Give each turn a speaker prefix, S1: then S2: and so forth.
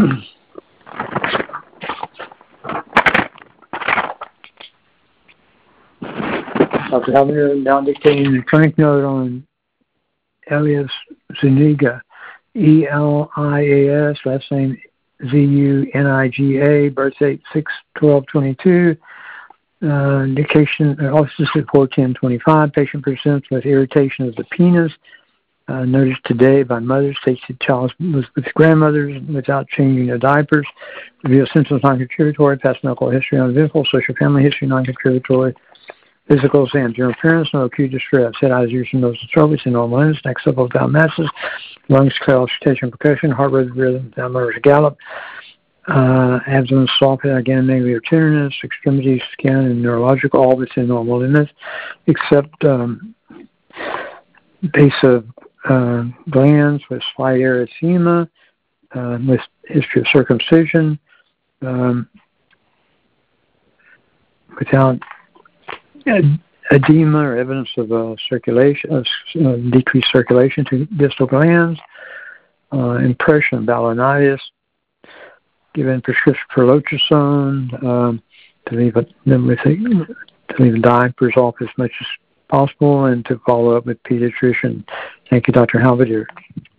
S1: Dr. Halbender now dictating the clinic note on Elias Zuniga, Elias, last name Zuniga, birth date 6/12/22. Indication, office at 41025. Patient presents with irritation of the penis. Noticed today by mother. States the child was with grandmothers without changing their diapers. Reveals symptoms non-contributory. Past medical history uneventful. Social family history non-contributory. Physical exam. General appearance, no acute distress. Head, eyes, ears, and nose and throat. It's in normal lens. Neck supple without masses. Lungs, auscultation, percussion. Heart rate rhythm without murmurs, gallop. Abdomen soft, again, maybe tenderness. Extremities, skin, and neurological. All within normal limits, except base of glands with slight erythema, with history of circumcision, without edema or evidence of circulation, decreased circulation to distal glands, impression of balanitis, given prescription for Lotrozone, to leave the diapers off as much as possible, and to follow up with pediatrician. Thank you, Dr. Halbender.